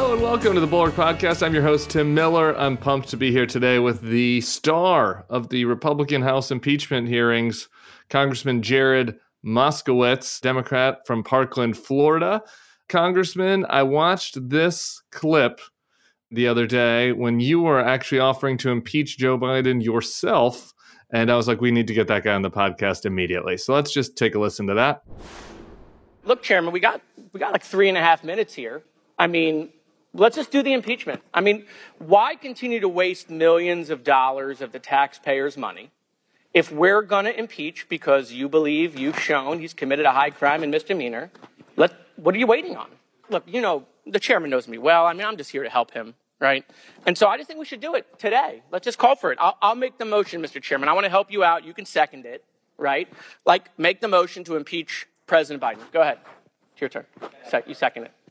Hello and welcome to the Bulwark Podcast. I'm your host, Tim Miller. I'm pumped to be here today with the star of the Republican House impeachment hearings, Congressman Jared Moskowitz, Democrat from Parkland, Florida. Congressman, I watched this clip the other day when you were actually offering to impeach Joe Biden yourself, and I was like, we need to get that guy on the podcast immediately. So let's just take a listen to that. Look, Chairman, we got like 3.5 minutes here. I mean, let's just do the impeachment. I mean, why continue to waste millions of dollars of the taxpayers' money if we're going to impeach because you believe you've shown he's committed a high crime and misdemeanor? What are you waiting on? Look, you know, the chairman knows me well. I mean, I'm just here to help him, right? And so I just think we should do it today. Let's just call for it. I'll make the motion, Mr. Chairman. I want to help you out. You can second it, right? Like, make the motion to impeach President Biden. Go ahead. It's your turn. You second it.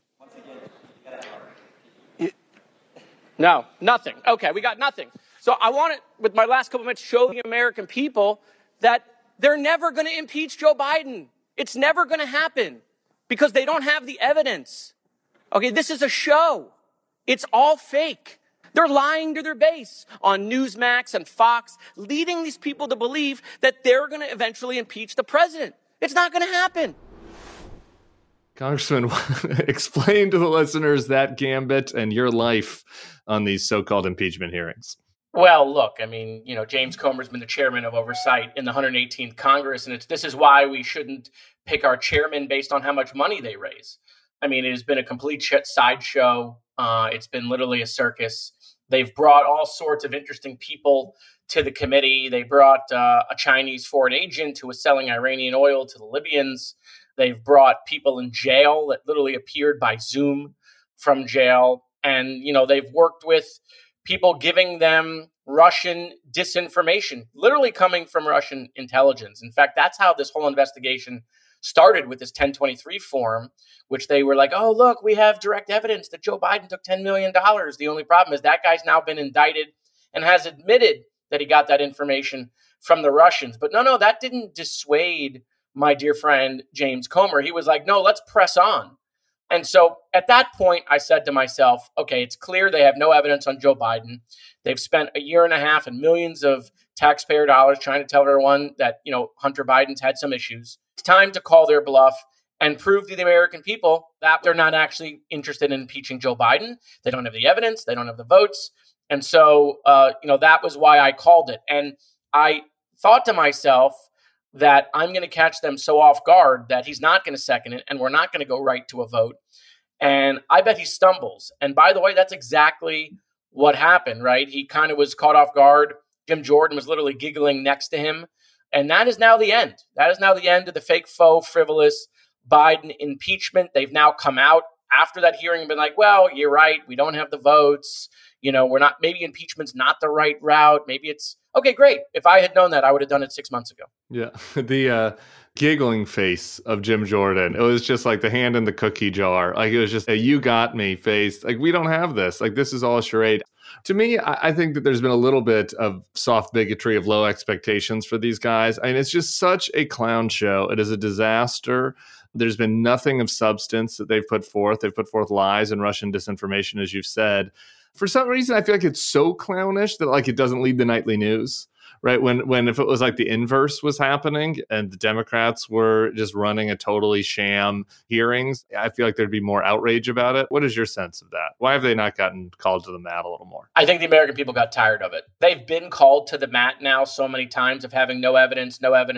No, nothing. Okay, we got nothing. So I want to, with my last couple minutes, show the American people that they're never going to impeach Joe Biden. It's never going to happen because they don't have the evidence. Okay, this is a show. It's all fake. They're lying to their base on Newsmax and Fox, leading these people to believe that they're going to eventually impeach the president. It's not going to happen. Congressman, explain to the listeners that gambit and your life on these so-called impeachment hearings. Well, look, I mean, you know, James Comer's been the chairman of oversight in the 118th Congress, and this is why we shouldn't pick our chairman based on how much money they raise. I mean, it has been a complete sideshow. It's been literally a circus. They've brought all sorts of interesting people to the committee. They brought a Chinese foreign agent who was selling Iranian oil to the Libyans. They've brought people in jail that literally appeared by Zoom from jail. And, you know, they've worked with people giving them Russian disinformation, literally coming from Russian intelligence. In fact, that's how this whole investigation started with this 1023 form, which they were like, oh, look, we have direct evidence that Joe Biden took $10 million. The only problem is that guy's now been indicted and has admitted that he got that information from the Russians. But no, that didn't dissuade my dear friend, James Comer. He was like, no, let's press on. And so at that point, I said to myself, okay, it's clear they have no evidence on Joe Biden. They've spent 1.5 years and millions of taxpayer dollars trying to tell everyone that, you know, Hunter Biden's had some issues. It's time to call their bluff and prove to the American people that they're not actually interested in impeaching Joe Biden. They don't have the evidence. They don't have the votes. And so, that was why I called it. And I thought to myself that I'm going to catch them so off guard that he's not going to second it and we're not going to go right to a vote. And I bet he stumbles. And by the way, that's exactly what happened, right? He kind of was caught off guard. Jim Jordan was literally giggling next to him. And that is now the end. That is now the end of the fake, faux, frivolous Biden impeachment. They've now come out after that hearing and been like, well, you're right. We don't have the votes. You know, maybe impeachment's not the right route. Maybe it's, okay, great. If I had known that, I would have done it 6 months ago. Yeah. The giggling face of Jim Jordan. It was just like the hand in the cookie jar. Like, it was just a you got me face. Like, we don't have this. Like, this is all a charade. To me, I think that there's been a little bit of soft bigotry of low expectations for these guys. I mean, it's just such a clown show. It is a disaster. There's been nothing of substance that they've put forth. They've put forth lies and Russian disinformation, as you've said. For some reason, I feel like it's so clownish that like it doesn't lead the nightly news, right? When if it was like the inverse was happening and the Democrats were just running a totally sham hearings, I feel like there'd be more outrage about it. What is your sense of that? Why have they not gotten called to the mat a little more? I think the American people got tired of it. They've been called to the mat now so many times of having no evidence,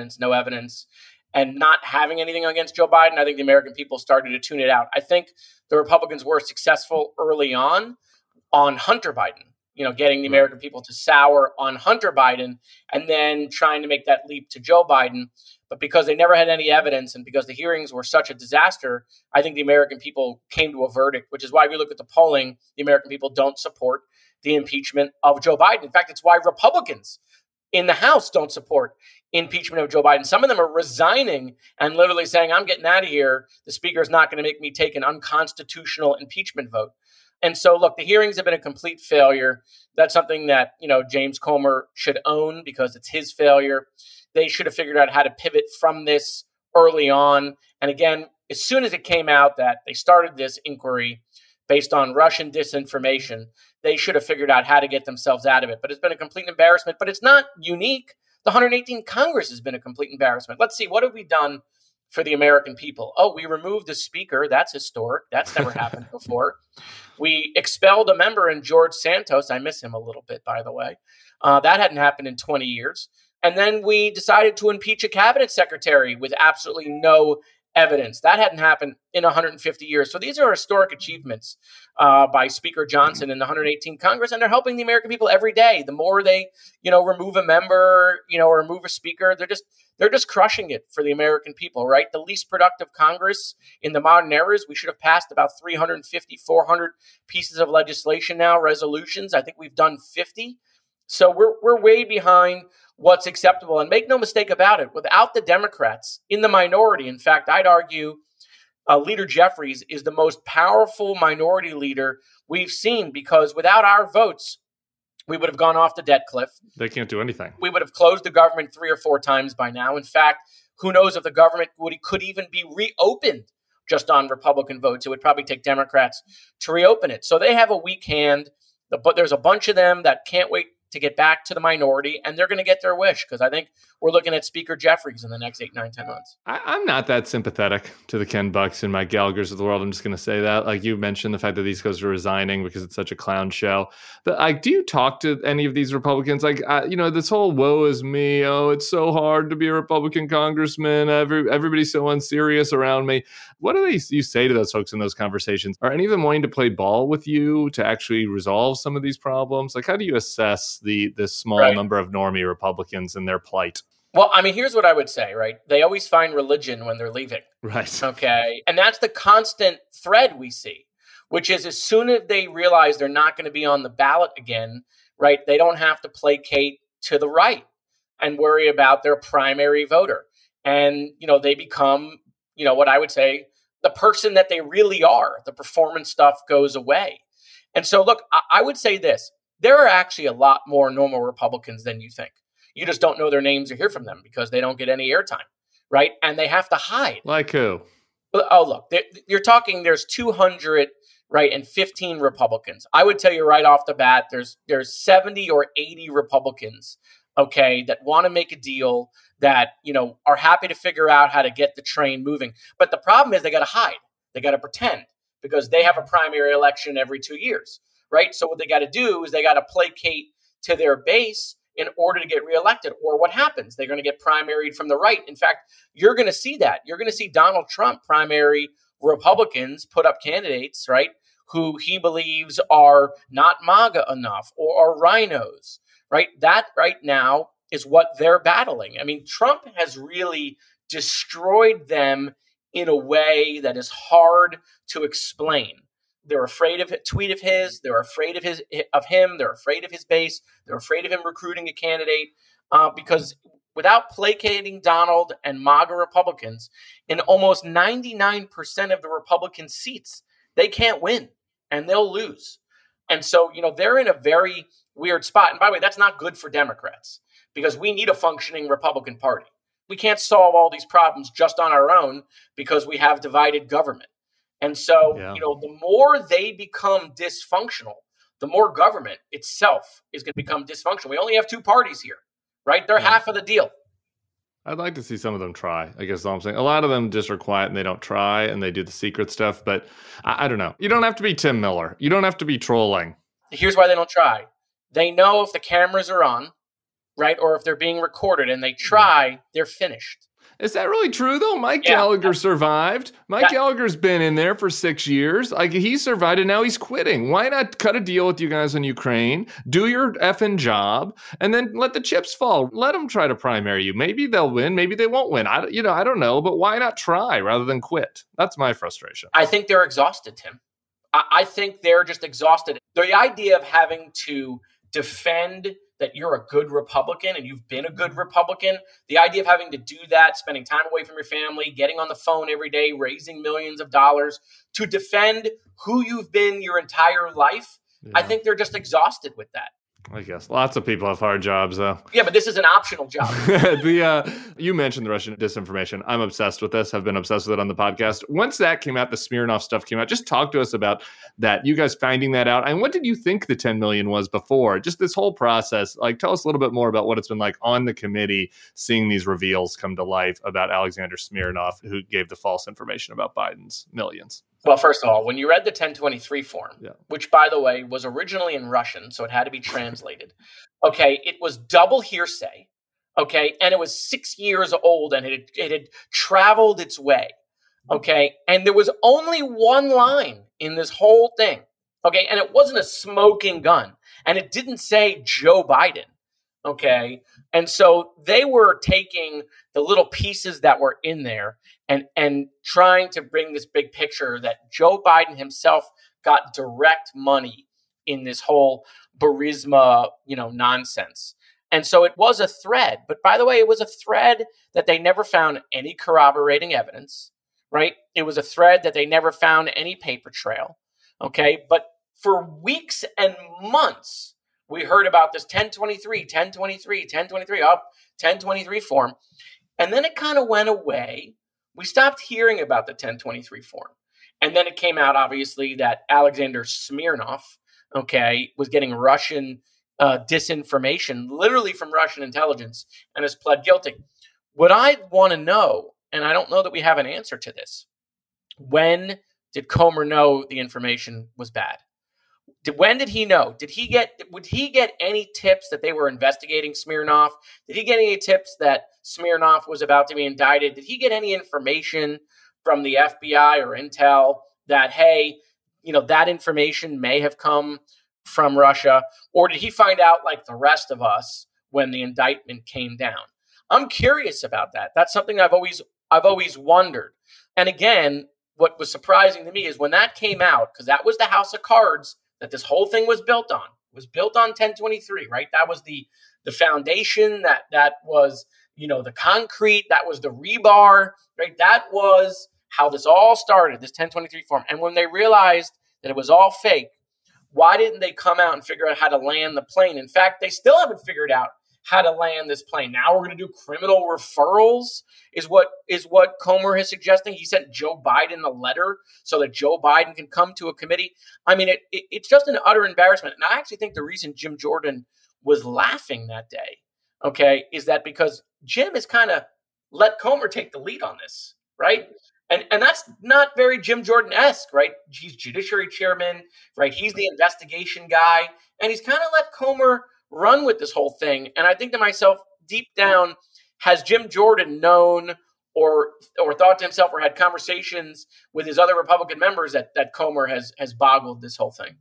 and not having anything against Joe Biden. I think the American people started to tune it out. I think the Republicans were successful early on Hunter Biden, you know, getting the American people to sour on Hunter Biden and then trying to make that leap to Joe Biden. But because they never had any evidence and because the hearings were such a disaster, I think the American people came to a verdict, which is why if you look at the polling, the American people don't support the impeachment of Joe Biden. In fact, it's why Republicans in the House don't support impeachment of Joe Biden. Some of them are resigning and literally saying, I'm getting out of here. The speaker is not going to make me take an unconstitutional impeachment vote. And so, look, the hearings have been a complete failure. That's something that, you know, James Comer should own because it's his failure. They should have figured out how to pivot from this early on. And again, as soon as it came out that they started this inquiry, based on Russian disinformation. They should have figured out how to get themselves out of it. But it's been a complete embarrassment. But it's not unique. The 118th Congress has been a complete embarrassment. Let's see, what have we done for the American people? Oh, we removed the speaker. That's historic. That's never happened before. We expelled a member in George Santos. I miss him a little bit, by the way. That hadn't happened in 20 years. And then we decided to impeach a cabinet secretary with absolutely no evidence. That hadn't happened in 150 years. So these are historic achievements by Speaker Johnson in the 118th Congress, and they're helping the American people every day. The more they, remove a member, or remove a speaker, they're just crushing it for the American people, right? The least productive Congress in the modern era is we should have passed about 350, 400 pieces of legislation now, resolutions. I think we've done 50. So we're way behind what's acceptable. And make no mistake about it, without the Democrats in the minority, in fact, I'd argue Leader Jeffries is the most powerful minority leader we've seen, because without our votes, we would have gone off the debt cliff. They can't do anything. We would have closed the government 3 or 4 times by now. In fact, who knows if the government could even be reopened just on Republican votes. It would probably take Democrats to reopen it. So they have a weak hand, but there's a bunch of them that can't wait to get back to the minority, and they're going to get their wish, because I think we're looking at Speaker Jeffries in the next 8, 9, 10 months. I'm not that sympathetic to the Ken Bucks and Mike Gallaghers of the world. I'm just going to say that. Like you mentioned, the fact that these guys are resigning because it's such a clown show. But do you talk to any of these Republicans? This whole woe is me. Oh, it's so hard to be a Republican congressman. Everybody's so unserious around me. What do you say to those folks in those conversations? Are any of them wanting to play ball with you to actually resolve some of these problems? Like, how do you assess the small number of normie Republicans and their plight? Well, I mean, here's what I would say, right? They always find religion when they're leaving. Right. Okay. And that's the constant thread we see, which is as soon as they realize they're not going to be on the ballot again, right, they don't have to placate to the right and worry about their primary voter. And, they become, what I would say, the person that they really are. The performance stuff goes away. And so, look, I would say this. There are actually a lot more normal Republicans than you think. You just don't know their names or hear from them because they don't get any airtime, right? And they have to hide. Like who? Oh, look, you're talking there's 200, right, and 15 Republicans. I would tell you right off the bat, there's 70 or 80 Republicans, okay, that want to make a deal, that, are happy to figure out how to get the train moving. But the problem is they got to hide. They got to pretend, because they have a primary election every 2 years, right? So what they got to do is they got to placate to their base in order to get reelected. Or what happens? They're going to get primaried from the right. In fact, you're going to see that. You're going to see Donald Trump primary Republicans put up candidates, right, who he believes are not MAGA enough or are rhinos, right? That right now is what they're battling. I mean, Trump has really destroyed them in a way that is hard to explain. They're afraid of a tweet of his. They're afraid of him. They're afraid of his base. They're afraid of him recruiting a candidate because without placating Donald and MAGA Republicans, in almost 99% of the Republican seats, they can't win and they'll lose. And so, they're in a very weird spot. And by the way, that's not good for Democrats, because we need a functioning Republican Party. We can't solve all these problems just on our own because we have divided government. And so, the more they become dysfunctional, the more government itself is going to become dysfunctional. We only have 2 parties here, right? They're half of the deal. I'd like to see some of them try, I guess is all I'm saying. A lot of them just are quiet and they don't try and they do the secret stuff. But I don't know. You don't have to be Tim Miller. You don't have to be trolling. Here's why they don't try. They know if the cameras are on, right, or if they're being recorded and they try, they're finished. Is that really true, though? Mike Gallagher survived. Mike Gallagher's been in there for 6 years. Like, he survived, and now he's quitting. Why not cut a deal with you guys in Ukraine, do your effing job, and then let the chips fall? Let them try to primary you. Maybe they'll win. Maybe they won't win. I don't know. But why not try rather than quit? That's my frustration. I think they're exhausted, Tim. I think they're just exhausted. The idea of having to defend that you're a good Republican and you've been a good Republican, the idea of having to do that, spending time away from your family, getting on the phone every day, raising millions of dollars to defend who you've been your entire life, I think they're just exhausted with that. I guess lots of people have hard jobs, though. Yeah, but this is an optional job. You mentioned the Russian disinformation. I'm obsessed with this. I've been obsessed with it on the podcast. Once that came out, the Smirnov stuff came out. Just talk to us about that. You guys finding that out, and what did you think the 10 million was before? Just this whole process. Like, tell us a little bit more about what it's been like on the committee, seeing these reveals come to life about Alexander Smirnov, who gave the false information about Biden's millions. Well, first of all, when you read the 1023 form, which, by the way, was originally in Russian, so it had to be translated, okay, it was double hearsay, okay, and it was 6 years old, and it had traveled its way, okay, and there was only one line in this whole thing, okay, and it wasn't a smoking gun, and it didn't say Joe Biden, okay, and so they were taking the little pieces that were in there and trying to bring this big picture that Joe Biden himself got direct money in this whole Burisma, nonsense. And so it was a thread. But by the way, it was a thread that they never found any corroborating evidence, right? It was a thread that they never found any paper trail, okay? But for weeks and months, we heard about this 1023 form. And then it kind of went away. We stopped hearing about the 1023 form. And then it came out, obviously, that Alexander Smirnov, okay, was getting Russian disinformation, literally from Russian intelligence, and has pled guilty. What I want to know, and I don't know that we have an answer to this, when did Comer know the information was bad? When did he know? Would he get any tips that they were investigating Smirnov? Did he get any tips that Smirnov was about to be indicted? Did he get any information from the FBI or Intel that, hey, that information may have come from Russia? Or did he find out like the rest of us when the indictment came down? I'm curious about that. That's something I've always wondered. And again, what was surprising to me is when that came out, because that was the house of cards that this whole thing was built on. It was built on 1023, right? That was the foundation, that was, the concrete, that was the rebar, right? That was how this all started, this 1023 form. And when they realized that it was all fake, why didn't they come out and figure out how to land the plane? In fact, they still haven't figured out how to land this plane. Now we're going to do criminal referrals is what Comer is suggesting. He sent Joe Biden a letter so that Joe Biden can come to a committee. I mean, it's just an utter embarrassment. And I actually think the reason Jim Jordan was laughing that day, okay, is that because Jim has kind of let Comer take the lead on this, right? And that's not very Jim Jordan-esque, right? He's Judiciary Chairman, right? He's the investigation guy. And he's kind of let Comer run with this whole thing. And I think to myself, deep down, has Jim Jordan known or thought to himself or had conversations with his other Republican members that Comer has boggled this whole thing?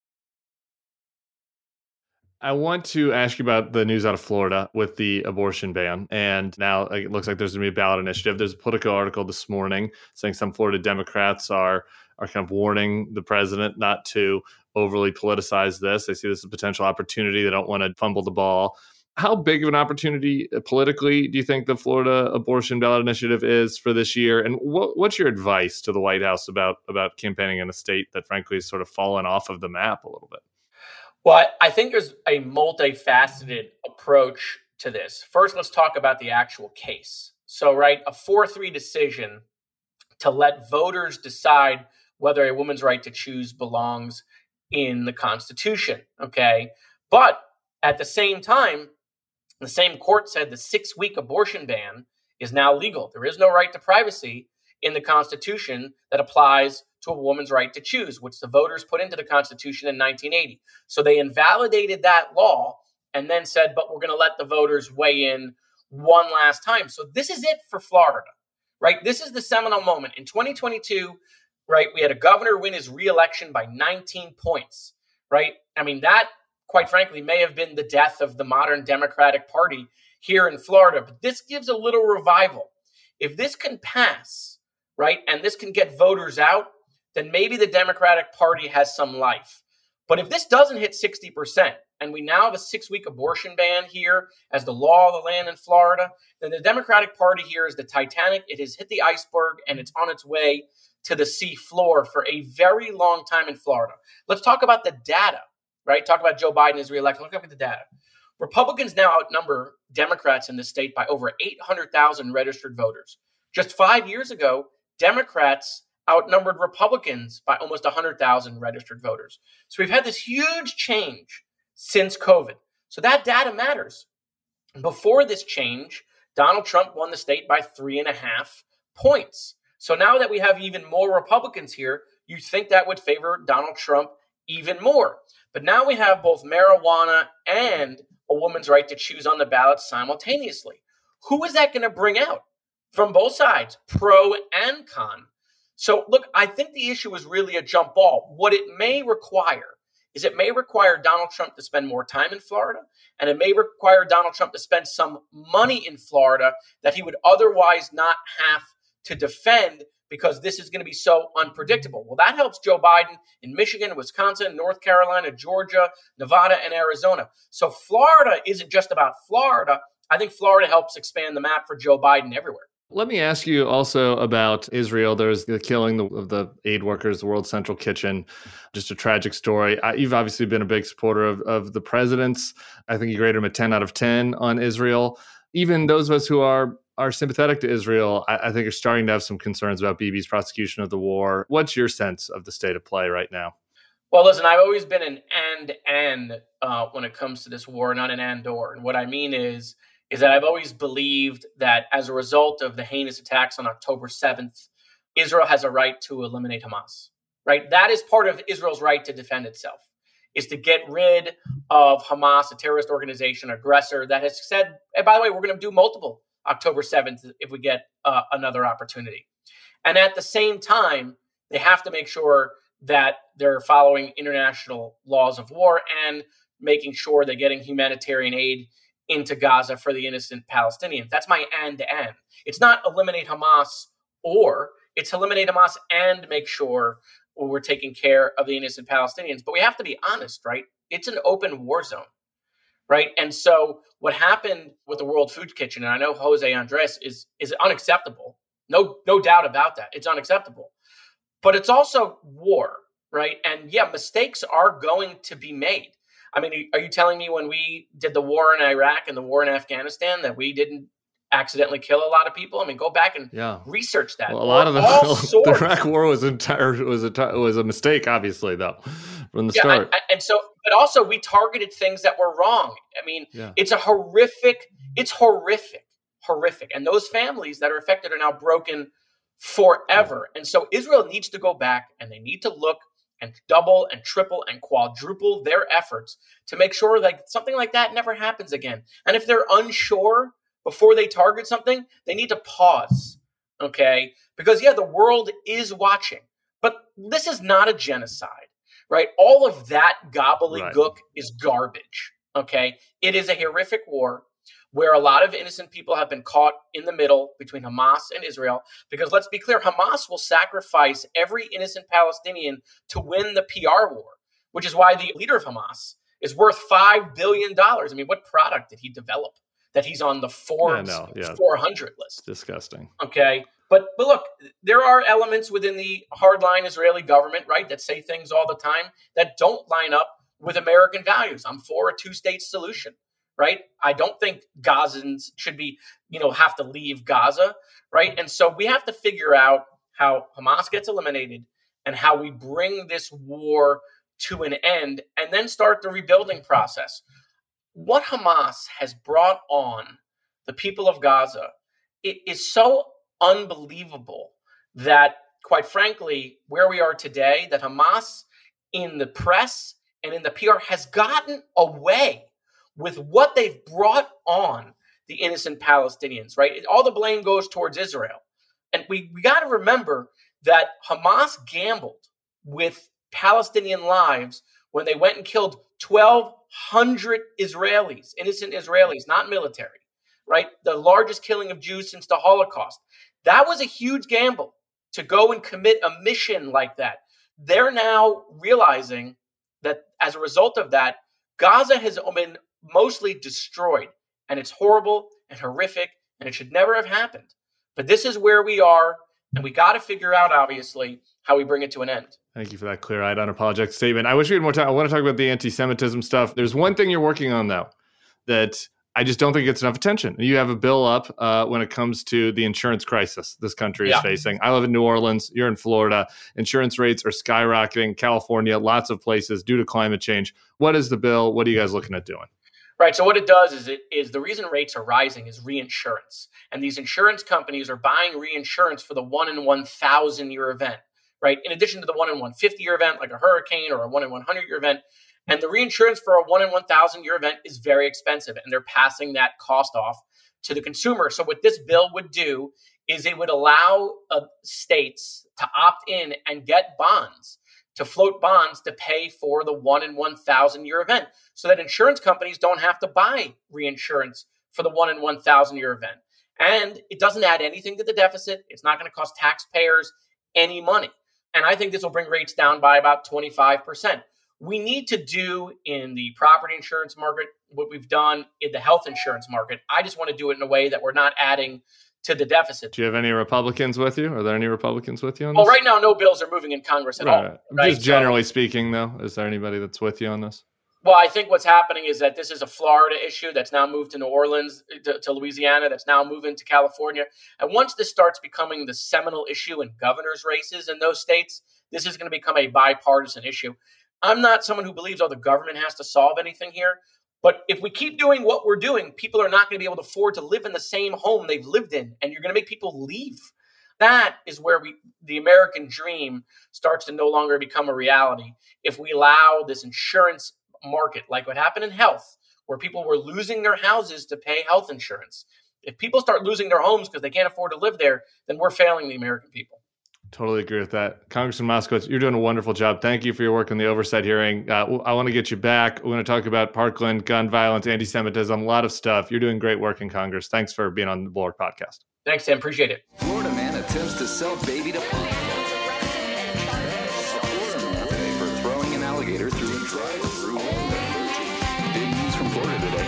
I want to ask you about the news out of Florida with the abortion ban. And now it looks like there's going to be a ballot initiative. There's a Politico article this morning saying some Florida Democrats are kind of warning the president not to overly politicize this. They see this as a potential opportunity. They don't want to fumble the ball. How big of an opportunity politically do you think the Florida abortion ballot initiative is for this year? And what's your advice to the White House about campaigning in a state that frankly has sort of fallen off of the map a little bit? Well, I think there's a multifaceted approach to this. First, let's talk about the actual case. So, right, a 4-3 decision to let voters decide whether a woman's right to choose belongs in the Constitution, okay? But at the same time, the same court said the 6-week abortion ban is now legal. There is no right to privacy in the Constitution that applies to a woman's right to choose, which the voters put into the Constitution in 1980. So they invalidated that law and then said, but we're going to let the voters weigh in one last time. So this is it for Florida, right? This is the seminal moment. In 2022, right, we had a governor win his reelection by 19 points, right? I mean, that, quite frankly, may have been the death of the modern Democratic Party here in Florida. But this gives a little revival. If this can pass, right, and this can get voters out, then maybe the Democratic Party has some life. But if this doesn't hit 60%, and we now have a 6-week abortion ban here as the law of the land in Florida, then the Democratic Party here is the Titanic. It has hit the iceberg, and it's on its way to the sea floor for a very long time in Florida. Let's talk about the data, right? Talk about Joe Biden as reelected. Look up at the data. Republicans now outnumber Democrats in this state by over 800,000 registered voters. Just 5 years ago, Democrats outnumbered Republicans by almost 100,000 registered voters. So we've had this huge change since COVID. So that data matters. Before this change, Donald Trump won the state by 3.5 points. So now that we have even more Republicans here, you think that would favor Donald Trump even more. But now we have both marijuana and a woman's right to choose on the ballot simultaneously. Who is that going to bring out from both sides, pro and con? So look, I think the issue is really a jump ball. What it may require is it may require Donald Trump to spend more time in Florida, and it may require Donald Trump to spend some money in Florida that he would otherwise not have to defend because this is going to be so unpredictable. Well, that helps Joe Biden in Michigan, Wisconsin, North Carolina, Georgia, Nevada, and Arizona. So Florida isn't just about Florida. I think Florida helps expand the map for Joe Biden everywhere. Let me ask you also about Israel. There's the killing of the aid workers, the World Central Kitchen, just a tragic story. You've obviously been a big supporter of the president's. I think you rated him a 10 out of 10 on Israel. Even those of us who are sympathetic to Israel, I think are starting to have some concerns about Bibi's prosecution of the war. What's your sense of the state of play right now? Well, listen, I've always been an and when it comes to this war, not an and/or. And what I mean is that I've always believed that as a result of the heinous attacks on October 7th, Israel has a right to eliminate Hamas, right? That is part of Israel's right to defend itself, is to get rid of Hamas, a terrorist organization, aggressor that has said, hey, by the way, we're going to do multiple October 7th if we get another opportunity. And at the same time, they have to make sure that they're following international laws of war and making sure they're getting humanitarian aid into Gaza for the innocent Palestinians. That's my and. It's not eliminate Hamas, or it's eliminate Hamas and make sure we're taking care of the innocent Palestinians. But we have to be honest, right? It's an open war zone, right? And so what happened with the World Food Kitchen, and I know Jose Andres, is unacceptable. No doubt about that. It's unacceptable. But it's also war, right? And yeah, mistakes are going to be made. I mean, are you telling me when we did the war in Iraq and the war in Afghanistan that we didn't accidentally kill a lot of people? I mean, go back and research that. Well, a lot of the Iraq war was a mistake, obviously, though, from the start. But also we targeted things that were wrong. I mean, it's horrific. And those families that are affected are now broken forever. And so Israel needs to go back and they need to look and double and triple and quadruple their efforts to make sure that something like that never happens again. And if they're unsure before they target something, they need to pause, okay? Because, the world is watching. But this is not a genocide, right? All of that gobbledygook is garbage, okay? It is a horrific war where a lot of innocent people have been caught in the middle between Hamas and Israel. Because let's be clear, Hamas will sacrifice every innocent Palestinian to win the PR war, which is why the leader of Hamas is worth $5 billion. I mean, what product did he develop that he's on the Forbes 400 list? Disgusting. Okay. But look, there are elements within the hardline Israeli government, right, that say things all the time that don't line up with American values. I'm for a two-state solution. Right? I don't think Gazans should be, have to leave Gaza, right? And so we have to figure out how Hamas gets eliminated and how we bring this war to an end and then start the rebuilding process. What Hamas has brought on the people of Gaza, it is so unbelievable that, quite frankly, where we are today, that Hamas in the press and in the PR has gotten away with what they've brought on the innocent Palestinians, right? All the blame goes towards Israel. And we got to remember that Hamas gambled with Palestinian lives when they went and killed 1,200 Israelis, innocent Israelis, not military, right? The largest killing of Jews since the Holocaust. That was a huge gamble to go and commit a mission like that. They're now realizing that as a result of that, Gaza has been mostly destroyed, and it's horrible and horrific, and it should never have happened. But this is where we are, and we got to figure out, obviously, how we bring it to an end. Thank you for that clear-eyed, unapologetic statement. I wish we had more time. I want to talk about the anti-Semitism stuff. There's one thing you're working on, though, that I just don't think gets enough attention. You have a bill up when it comes to the insurance crisis this country is facing. I live in New Orleans. You're in Florida. Insurance rates are skyrocketing. California, lots of places due to climate change. What is the bill? What are you guys looking at doing? Right. So what it does is the reason rates are rising is reinsurance. And these insurance companies are buying reinsurance for the 1 in 1,000 year event, right? In addition to the 1 in 150 year event, like a hurricane or a 1 in 100 year event. And the reinsurance for a 1 in 1,000 year event is very expensive. And they're passing that cost off to the consumer. So what this bill would do is it would allow states to opt in and get bonds, to float bonds to pay for the 1 in 1,000 year event, so that insurance companies don't have to buy reinsurance for the 1 in 1,000 year event. And it doesn't add anything to the deficit. It's not going to cost taxpayers any money. And I think this will bring rates down by about 25%. We need to do in the property insurance market what we've done in the health insurance market. I just want to do it in a way that we're not adding to the deficit. Do you have any Republicans with you? Are there any Republicans with you on this? Well, right now, no bills are moving in Congress at all. Right? Just generally speaking, though, is there anybody that's with you on this? Well, I think what's happening is that this is a Florida issue that's now moved to New Orleans, to Louisiana, that's now moving to California. And once this starts becoming the seminal issue in governor's races in those states, this is going to become a bipartisan issue. I'm not someone who believes, the government has to solve anything here. But if we keep doing what we're doing, people are not going to be able to afford to live in the same home they've lived in, and you're going to make people leave. That is where the American dream starts to no longer become a reality. If we allow this insurance market, like what happened in health, where people were losing their houses to pay health insurance. If people start losing their homes because they can't afford to live there, then we're failing the American people. Totally agree with that. Congressman Moskowitz, you're doing a wonderful job. Thank you for your work on the oversight hearing. I want to get you back. We're going to talk about Parkland, gun violence, anti-Semitism, a lot of stuff. You're doing great work in Congress. Thanks for being on the Bulwark Podcast. Thanks, Tim. Appreciate it. Florida man attempts to sell baby to punk. For throwing an alligator through a drive-through window. Big news from Florida today.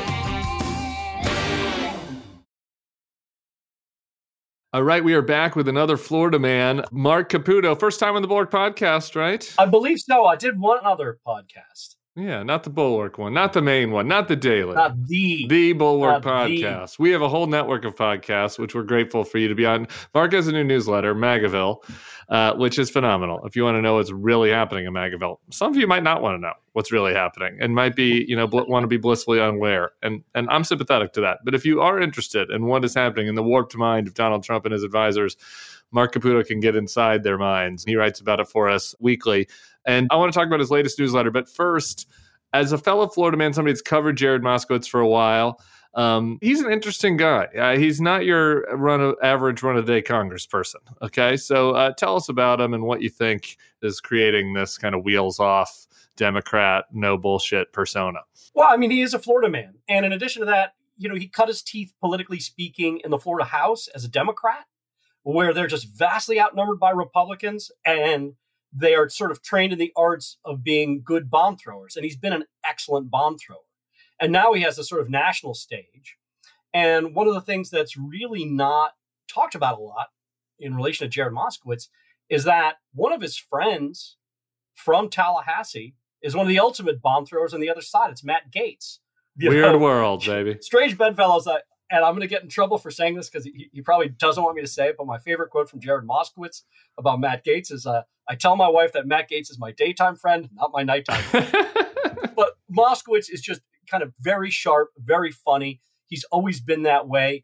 All right, we are back with another Florida man, Mark Caputo. First time on the Bulwark Podcast, right? I believe so. I did one other podcast. Yeah, not the Bulwark one, not the main one, not the Daily. Not the Bulwark Podcast. We have a whole network of podcasts, which we're grateful for you to be on. Mark has a new newsletter, Magaville, which is phenomenal. If you want to know what's really happening in Magaville, some of you might not want to know what's really happening and might be, want to be blissfully unaware. And I'm sympathetic to that. But if you are interested in what is happening in the warped mind of Donald Trump and his advisors, Mark Caputo can get inside their minds. He writes about it for us weekly. And I want to talk about his latest newsletter. But first, as a fellow Florida man, somebody that's covered Jared Moskowitz for a while, he's an interesting guy. He's not your average run-a-day congressperson. Okay, so tell us about him and what you think is creating this kind of wheels-off Democrat, no bullshit persona. Well, I mean, he is a Florida man. And in addition to that, he cut his teeth, politically speaking, in the Florida House as a Democrat, where they're just vastly outnumbered by Republicans, and they are sort of trained in the arts of being good bomb throwers. And he's been an excellent bomb thrower. And now he has this sort of national stage. And one of the things that's really not talked about a lot in relation to Jared Moskowitz is that one of his friends from Tallahassee is one of the ultimate bomb throwers on the other side. It's Matt Gaetz. Weird world, baby. Strange bedfellows. And I'm going to get in trouble for saying this because he probably doesn't want me to say it, but my favorite quote from Jared Moskowitz about Matt Gaetz is, I tell my wife that Matt Gaetz is my daytime friend, not my nighttime friend. But Moskowitz is just kind of very sharp, very funny. He's always been that way.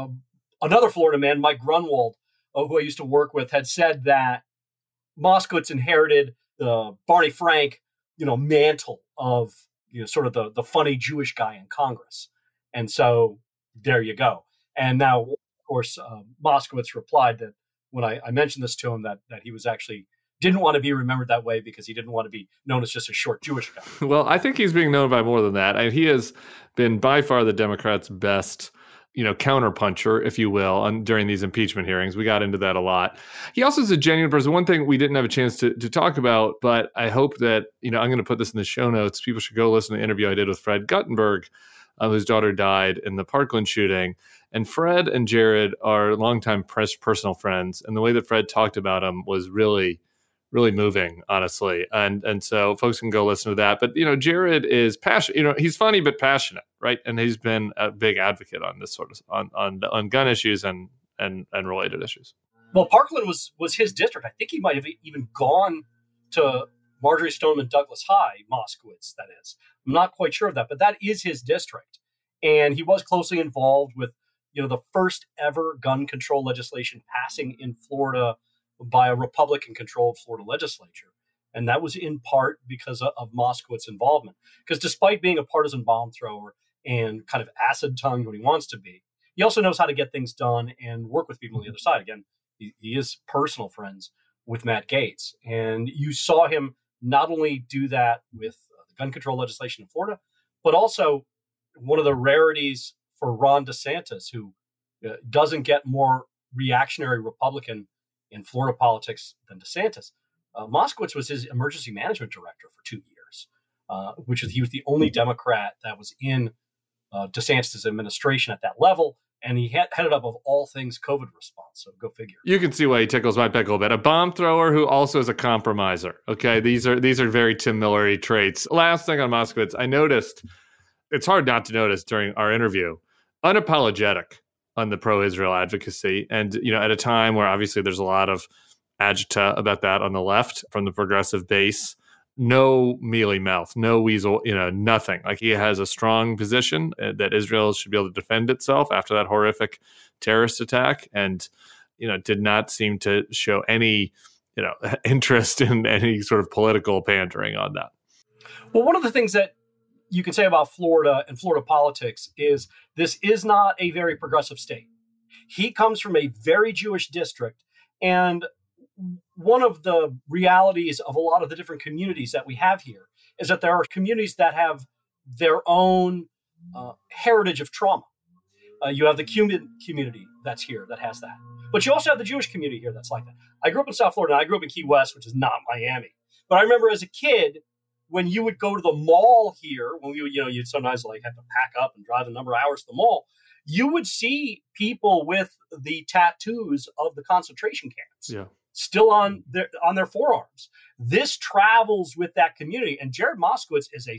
Another Florida man, Mike Grunwald, who I used to work with, had said that Moskowitz inherited the Barney Frank, mantle of sort of the funny Jewish guy in Congress. And so there you go. And now, of course, Moskowitz replied that when I mentioned this to him, that he was actually didn't want to be remembered that way because he didn't want to be known as just a short Jewish guy. Well, I think he's being known by more than that. And he has been by far the Democrats' best, counterpuncher, if you will, during these impeachment hearings. We got into that a lot. He also is a genuine person. One thing we didn't have a chance to talk about, but I hope that, I'm going to put this in the show notes. People should go listen to the interview I did with Fred Guttenberg, whose daughter died in the Parkland shooting. And Fred and Jared are longtime personal friends. And the way that Fred talked about him was really, really moving, honestly. And so folks can go listen to that. But, Jared is passionate. He's funny, but passionate, right? And he's been a big advocate on this sort of on gun issues and related issues. Well, Parkland was his district. I think he might have even gone to Marjorie Stoneman Douglas High, Moskowitz, that is. I'm not quite sure of that, but that is his district. And he was closely involved with, the first ever gun control legislation passing in Florida by a Republican-controlled Florida legislature. And that was in part because of Moskowitz's involvement. Because despite being a partisan bomb thrower and kind of acid-tongued when he wants to be, he also knows how to get things done and work with people on the other side. Again, he is personal friends with Matt Gaetz. And you saw him not only do that with the gun control legislation in Florida, but also one of the rarities for Ron DeSantis, who doesn't get more reactionary Republican in Florida politics than DeSantis. Moskowitz was his emergency management director for 2 years, he was the only Democrat that was in DeSantis' administration at that level. And he headed up of all things COVID response. So go figure. You can see why he tickles my pickle a bit. A bomb thrower who also is a compromiser. Okay, these are very Tim Miller-y traits. Last thing on Moskowitz, I noticed, it's hard not to notice during our interview, unapologetic on the pro-Israel advocacy. And, at a time where obviously there's a lot of agita about that on the left from the progressive base, no mealy mouth, no weasel, nothing. Like, he has a strong position that Israel should be able to defend itself after that horrific terrorist attack, and, did not seem to show any, interest in any sort of political pandering on that. Well, one of the things that you can say about Florida and Florida politics is this is not a very progressive state. He comes from a very Jewish district, and one of the realities of a lot of the different communities that we have here is that there are communities that have their own heritage of trauma. You have the Cuban community that's here that has that. But you also have the Jewish community here that's like that. I grew up in South Florida, and I grew up in Key West, which is not Miami. But I remember as a kid, when you would go to the mall here, when you'd sometimes have to pack up and drive a number of hours to the mall, you would see people with the tattoos of the concentration camps still on their forearms. This travels with that community. And Jared Moskowitz is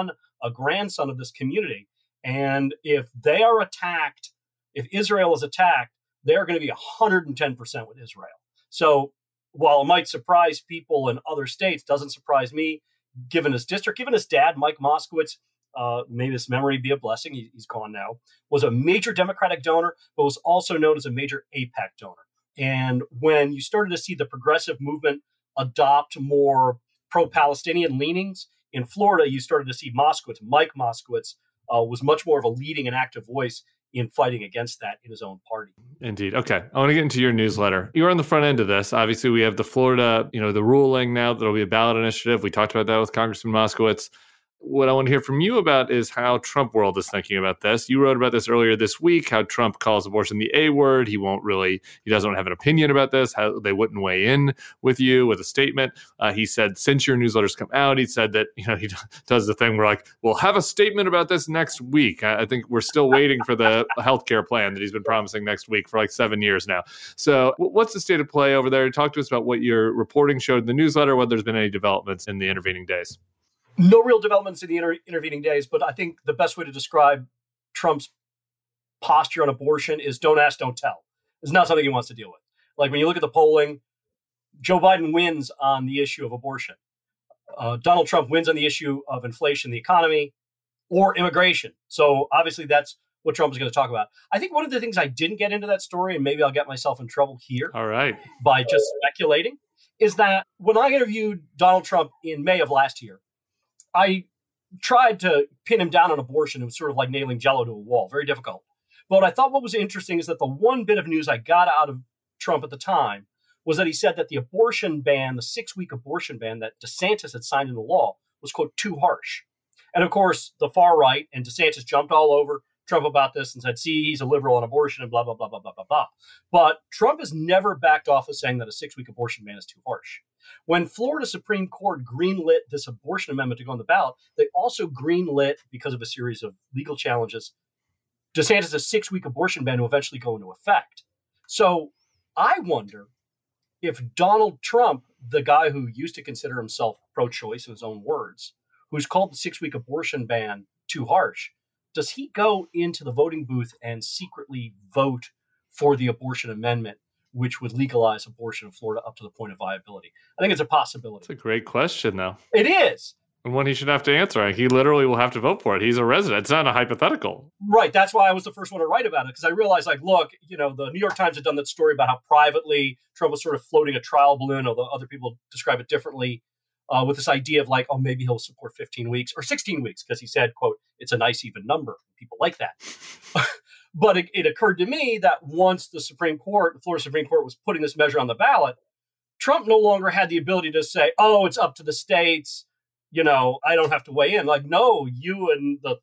a grandson of this community. And if they are attacked, if Israel is attacked, they're going to be 110% with Israel. So while it might surprise people in other states, doesn't surprise me, given his district, given his dad, Mike Moskowitz, may his memory be a blessing, he's gone now, was a major Democratic donor, but was also known as a major AIPAC donor. And when you started to see the progressive movement adopt more pro-Palestinian leanings in Florida, you started to see Mike Moskowitz, was much more of a leading and active voice in fighting against that in his own party. Indeed. Okay. I want to get into your newsletter. You're on the front end of this. Obviously, we have the Florida, the ruling now. There'll be a ballot initiative. We talked about that with Congressman Moskowitz. What I want to hear from you about is how Trump world is thinking about this. You wrote about this earlier this week, how Trump calls abortion the A word. He doesn't have an opinion about this, how they wouldn't weigh in with you with a statement. He said, since your newsletters come out, he said that, he does the thing where we'll have a statement about this next week. I think we're still waiting for the healthcare plan that he's been promising next week for 7 years now. So what's the state of play over there? Talk to us about what your reporting showed in the newsletter, whether there's been any developments in the intervening days. No real developments in the intervening days, but I think the best way to describe Trump's posture on abortion is don't ask, don't tell. It's not something he wants to deal with. When you look at the polling, Joe Biden wins on the issue of abortion. Donald Trump wins on the issue of inflation, the economy, or immigration. So obviously that's what Trump is going to talk about. I think one of the things I didn't get into that story, and maybe I'll get myself in trouble here by just speculating, is that when I interviewed Donald Trump in May of last year, I tried to pin him down on abortion. It was sort of like nailing Jell-O to a wall, very difficult. But I thought what was interesting is that the one bit of news I got out of Trump at the time was that he said that the abortion ban, the 6-week abortion ban that DeSantis had signed into law was, quote, too harsh. And of course, the far right and DeSantis jumped all over Trump about this and said, see, he's a liberal on abortion and blah, blah, blah, blah, blah, blah, blah. But Trump has never backed off of saying that a 6-week abortion ban is too harsh. When Florida Supreme Court greenlit this abortion amendment to go on the ballot, they also greenlit, because of a series of legal challenges, DeSantis' 6-week abortion ban to eventually go into effect. So I wonder if Donald Trump, the guy who used to consider himself pro-choice in his own words, who's called the 6-week abortion ban too harsh, does he go into the voting booth and secretly vote for the abortion amendment, which would legalize abortion in Florida up to the point of viability? I think it's a possibility. It's a great question, though. It is. And one he should have to answer. He literally will have to vote for it. He's a resident. It's not a hypothetical. Right. That's why I was the first one to write about it, because I realized, like, look, the New York Times had done that story about how privately Trump was sort of floating a trial balloon, although other people describe it differently, with this idea of like, oh, maybe he'll support 15 weeks or 16 weeks, because he said, quote, it's a nice even number. People like that. But it occurred to me that once the Florida Supreme Court was putting this measure on the ballot, Trump no longer had the ability to say, oh, it's up to the states. I don't have to weigh in. Like, no, you and the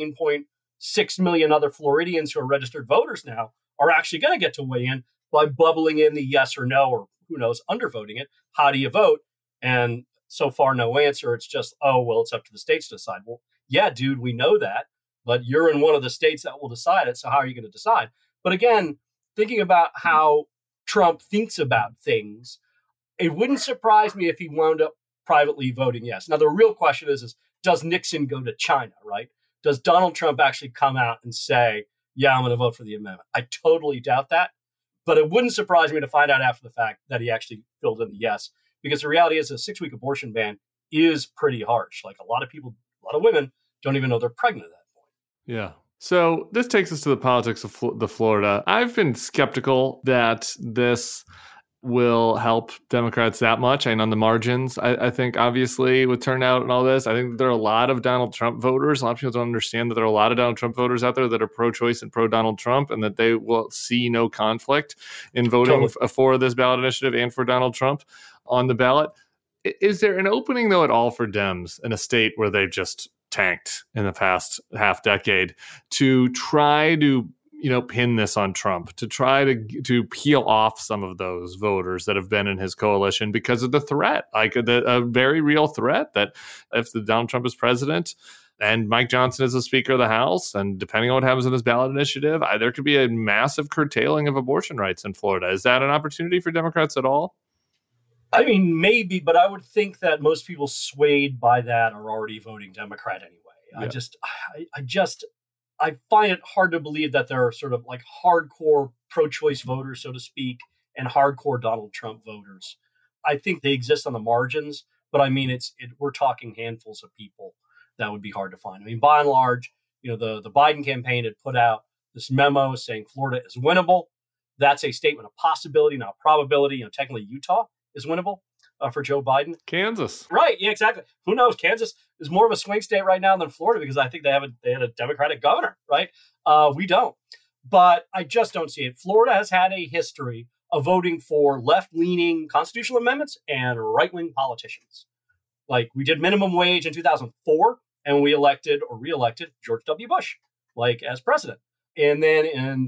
13.6 million other Floridians who are registered voters now are actually going to get to weigh in by bubbling in the yes or no, or who knows, undervoting it. How do you vote? And so far, no answer. It's just, oh, well, it's up to the states to decide. Well, yeah, dude, we know that, but you're in one of the states that will decide it. So how are you going to decide? But again, thinking about how Trump thinks about things, it wouldn't surprise me if he wound up privately voting yes. Now, the real question is does Nixon go to China, right? Does Donald Trump actually come out and say, yeah, I'm going to vote for the amendment? I totally doubt that. But it wouldn't surprise me to find out after the fact that he actually filled in the yes, because the reality is a 6-week abortion ban is pretty harsh. Like, a lot of women don't even know they're pregnant at that point. Yeah. So this takes us to the politics of the Florida. I've been skeptical that this will help Democrats that much. And on the margins, I think obviously with turnout and all this, I think there are a lot of Donald Trump voters. A lot of people don't understand that there are a lot of Donald Trump voters out there that are pro-choice and pro-Donald Trump, and that they will see no conflict in voting for this ballot initiative and for Donald Trump on the ballot. Is there an opening, though, at all for Dems in a state where they've just tanked in the past half-decade to try to pin this on Trump, to try to peel off some of those voters that have been in his coalition because of the threat, like a very real threat that if Donald Trump is president and Mike Johnson is the Speaker of the House, and depending on what happens in this ballot initiative, there could be a massive curtailing of abortion rights in Florida. Is that an opportunity for Democrats at all? I mean, maybe, but I would think that most people swayed by that are already voting Democrat anyway. Yeah. I find it hard to believe that there are sort of like hardcore pro-choice voters, so to speak, and hardcore Donald Trump voters. I think they exist on the margins, but I mean, we're talking handfuls of people that would be hard to find. I mean, by and large, the Biden campaign had put out this memo saying Florida is winnable. That's a statement of possibility, not probability. Technically, Utah is winnable for Joe Biden. Kansas. Right. Yeah, exactly. Who knows? Kansas is more of a swing state right now than Florida, because I think they had a Democratic governor, right? We don't. But I just don't see it. Florida has had a history of voting for left-leaning constitutional amendments and right-wing politicians. Like, we did minimum wage in 2004, and we elected or re-elected George W. Bush, as president. And then in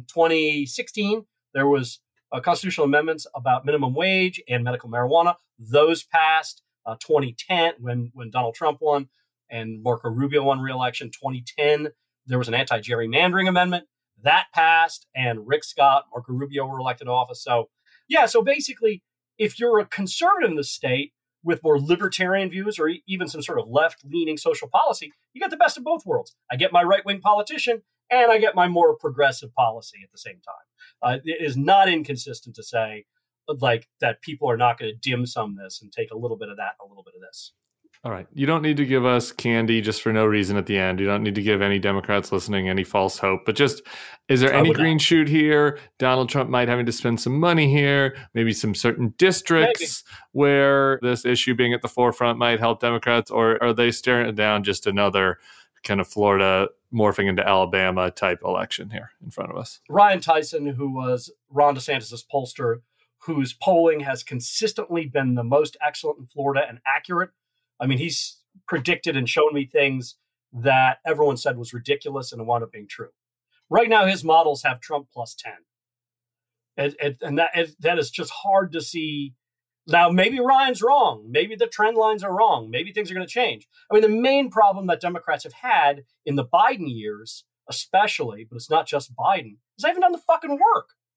2016, there was constitutional amendments about minimum wage and medical marijuana. Those passed. 2010, when Donald Trump won and Marco Rubio won re-election. 2010, there was an anti-gerrymandering amendment that passed, and Rick Scott, Marco Rubio were elected to office. So, yeah, so basically, if you're a conservative in the state with more libertarian views or even some sort of left-leaning social policy, you get the best of both worlds. I get my right-wing politician, and I get my more progressive policy at the same time. It is not inconsistent to say, that people are not going to dim sum this and take a little bit of that, a little bit of this. All right. You don't need to give us candy just for no reason at the end. You don't need to give any Democrats listening any false hope. But just, is there any green shoot here? Donald Trump might having to spend some money here, maybe some certain districts where this issue being at the forefront might help Democrats, or are they staring down just another kind of Florida morphing into Alabama type election here in front of us? Ryan Tyson, who was Ron DeSantis' pollster, whose polling has consistently been the most excellent in Florida and accurate. I mean, he's predicted and shown me things that everyone said was ridiculous and wound up being true. Right now, his models have Trump plus 10. And that is just hard to see. Now, maybe Ryan's wrong. Maybe the trend lines are wrong. Maybe things are going to change. I mean, the main problem that Democrats have had in the Biden years, especially, but it's not just Biden, is they haven't done the fucking work.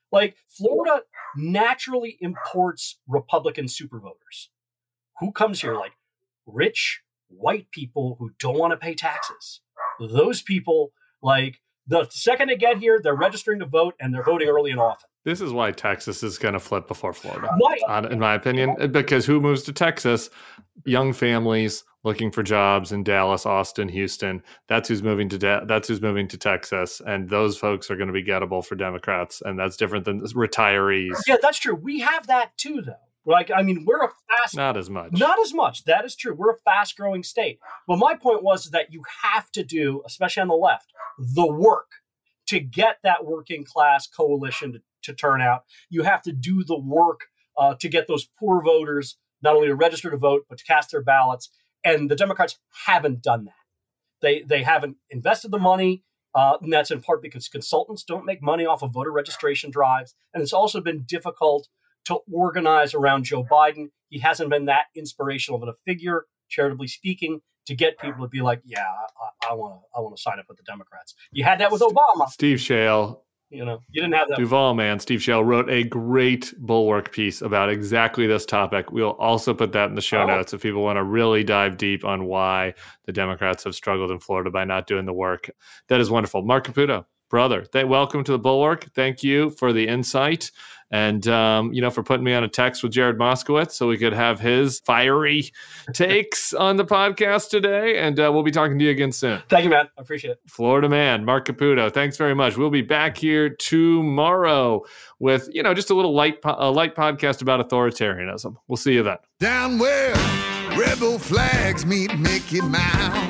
Like, Florida naturally imports Republican supervoters. Who comes here? Like, rich white people who don't want to pay taxes. Those people, like, the second they get here, they're registering to vote and they're voting early and often. This is why Texas is going to flip before Florida, in my opinion, because who moves to Texas? Young families looking for jobs in Dallas, Austin, Houston. That's who's moving to Texas, and those folks are going to be gettable for Democrats, and that's different than retirees. Yeah, that's true. We have that too, though. Like, I mean, we're a fast... Not as much. Not as much. That is true. We're a fast-growing state. But my point was that you have to do, especially on the left, the work to get that working class coalition to turn out. You have to do the work to get those poor voters not only to register to vote, but to cast their ballots. And the Democrats haven't done that. They haven't invested the money. And that's in part because consultants don't make money off of voter registration drives. And it's also been difficult to organize around Joe Biden. He hasn't been that inspirational of a figure, charitably speaking, to get people to be like, yeah, I want to sign up with the Democrats. You had that with Obama. Steve Shale. You didn't have that. Duval man, Steve Shale wrote a great Bulwark piece about exactly this topic. We'll also put that in the show notes if people want to really dive deep on why the Democrats have struggled in Florida by not doing the work. That is wonderful. Mark Caputo, brother, welcome to the Bulwark. Thank you for the insight and, for putting me on a text with Jared Moskowitz so we could have his fiery takes on the podcast today. And we'll be talking to you again soon. Thank you, man. I appreciate it. Florida man, Mark Caputo. Thanks very much. We'll be back here tomorrow with, just a little light podcast about authoritarianism. We'll see you then. Down where rebel flags meet Mickey Mouse.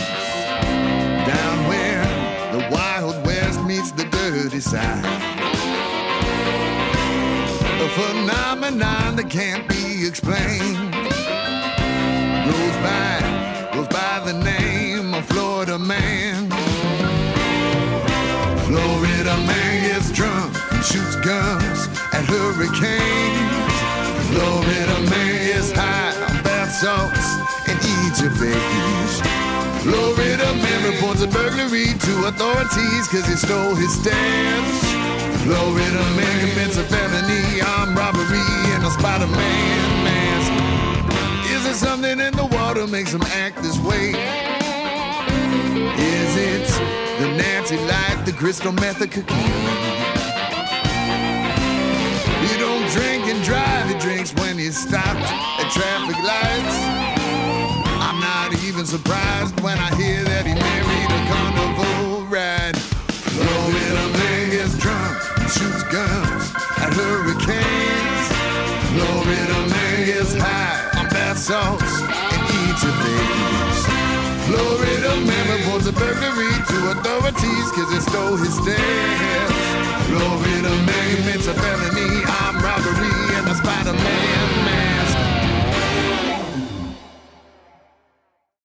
Down where the Wild West meets the dirty South. A phenomenon that can't be explained. Goes by the name of Florida man. Florida man gets drunk and shoots guns at hurricanes. Florida man is high on bath salts and eats your face. Florida man reports a burglary to authorities cause he stole his stash. Florida man commits a felony, armed robbery in a Spider-Man mask. Is there something in the water makes him act this way? Is it the Nancy Light, the crystal meth, the cocaine? He don't drink and drive, he drinks when he's stopped at traffic lights. I'm not even surprised when I hear that he married a carnival ride. Florida man gets drunk and shoots guns at hurricanes. Florida man gets high on bath salts and eats your face. Florida man reports a burglary to authorities cause he stole his stash. Florida man commits a